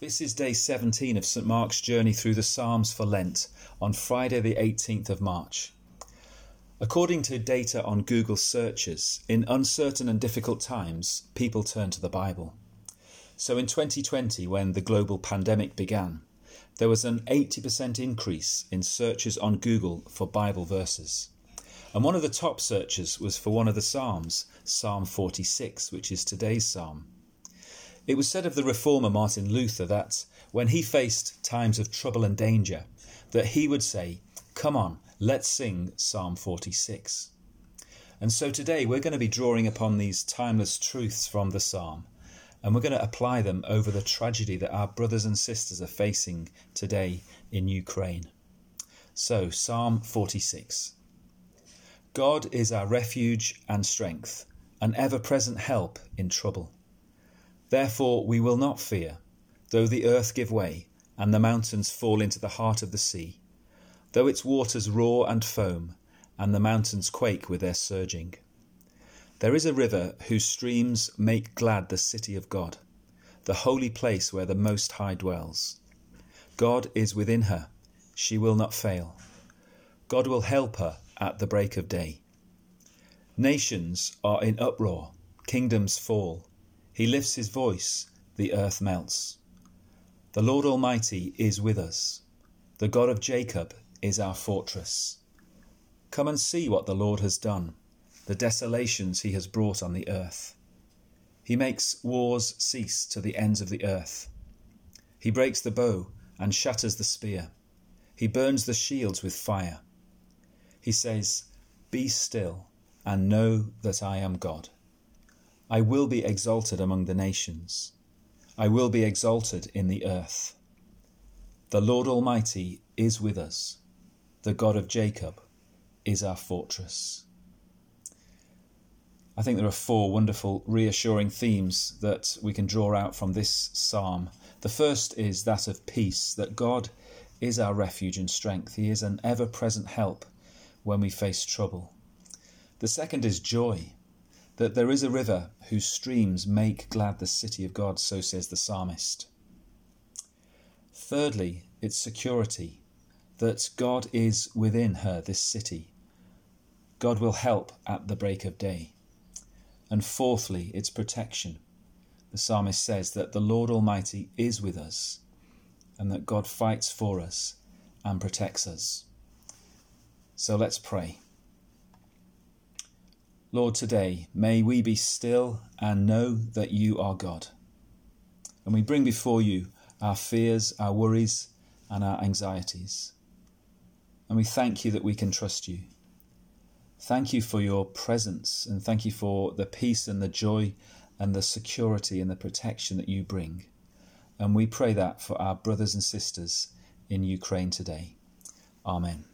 This is day 17 of St Mark's journey through the Psalms for Lent on Friday the 18th of March. According to data on Google searches, in uncertain and difficult times, people turn to the Bible. So in 2020, when the global pandemic began, there was an 80% increase in searches on Google for Bible verses. And one of the top searches was for one of the Psalms, Psalm 46, which is today's Psalm. It was said of the reformer Martin Luther that when he faced times of trouble and danger, that he would say, "Come on, let's sing Psalm 46. And so today we're going to be drawing upon these timeless truths from the Psalm, and we're going to apply them over the tragedy that our brothers and sisters are facing today in Ukraine. So, Psalm 46. God is our refuge and strength, an ever-present help in trouble. Therefore we will not fear, though the earth give way, and the mountains fall into the heart of the sea, though its waters roar and foam, and the mountains quake with their surging. There is a river whose streams make glad the city of God, the holy place where the Most High dwells. God is within her, she will not fail. God will help her at the break of day. Nations are in uproar, kingdoms fall. He lifts his voice, the earth melts. The Lord Almighty is with us. The God of Jacob is our fortress. Come and see what the Lord has done, the desolations he has brought on the earth. He makes wars cease to the ends of the earth. He breaks the bow and shatters the spear. He burns the shields with fire. He says, "Be still and know that I am God. I will be exalted among the nations. I will be exalted in the earth. The Lord Almighty is with us. The God of Jacob is our fortress." I think there are four wonderful, reassuring themes that we can draw out from this psalm. The first is that of peace, that God is our refuge and strength. He is an ever-present help when we face trouble. The second is joy, that there is a river whose streams make glad the city of God, so says the psalmist. Thirdly, it's security, that God is within her, this city. God will help at the break of day. And fourthly, it's protection. The psalmist says that the Lord Almighty is with us and that God fights for us and protects us. So let's pray. Lord, today, may we be still and know that you are God. And we bring before you our fears, our worries, and our anxieties. And we thank you that we can trust you. Thank you for your presence, and thank you for the peace and the joy and the security and the protection that you bring. And we pray that for our brothers and sisters in Ukraine today. Amen.